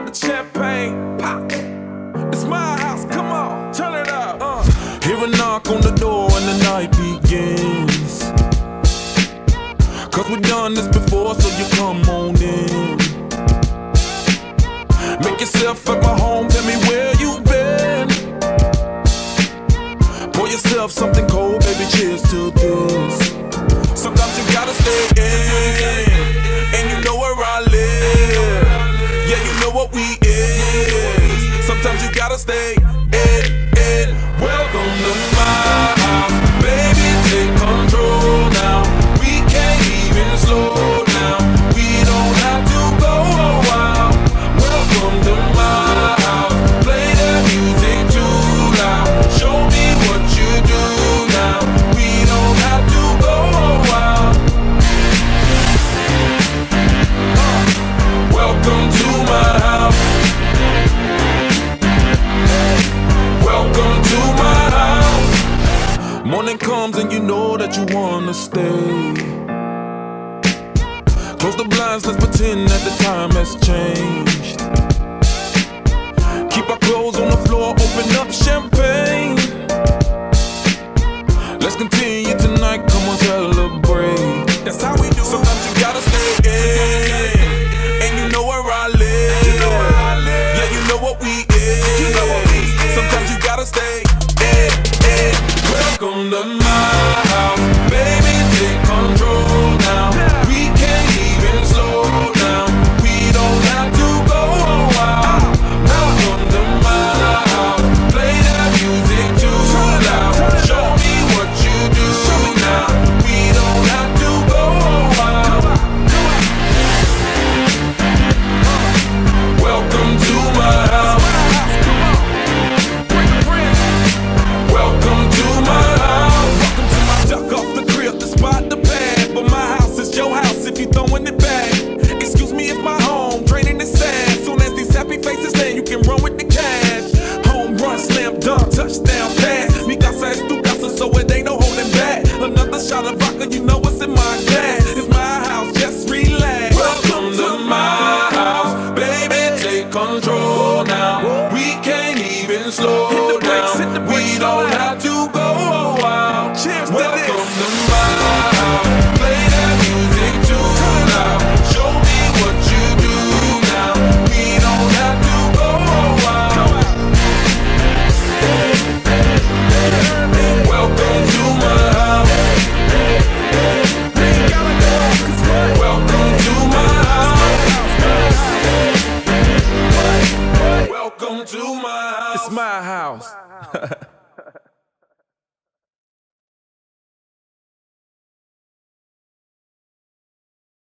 the champagne, pop. It's my house, come on, turn it up. Hear a knock on the door and the night begins. Cause we've done this before, so you come on in. Make yourself at my home, tell me where you been. Pour yourself something cold, baby, cheers to this. Sometimes you gotta stay in, and you know where I live. Yeah, you know what we is. Sometimes you gotta stay in. Welcome to my house, baby, take control now. We can't even slow down. We don't have to go a while. Welcome to my house, play the music too loud. Show me what you do now. We don't have to go a while. Welcome to my house. Welcome to my house. Morning comes and you know that you wanna stay. Close the blinds, let's pretend that the time has changed. Keep our clothes on the floor, open up champagne. Let's continue tonight, come on, celebrate. That's how we do. Sometimes you gotta stay in, and you know where I live. Yeah, you know what we is. Sometimes you gotta stay in. Welcome to my house, baby, take control now. We can't even slow down. We don't have to go a while. Welcome to my house, play that music too loud. Show me what you do now. We don't have to go a while. Welcome to my house. Welcome to my house. Duck off the crib, the spot, the pad. But my house is your house if you throwing it back. Excuse me if my home draining the sand. Soon as these happy faces land, you can run with the cash. Home run, slam dunk, touchdown pass. Mi casa es tu casa, so it ain't no holding back. Another shot of vodka, you know what's in my glass. It's my house, just relax. Welcome to my house, baby, take control now. We can't even slow down. We don't have to go a while. Cheers. Welcome to my house, play that music too loud. Show me what you do now. We don't have to go a while. Welcome to my house. Welcome to my house. Welcome to my house. It's my house.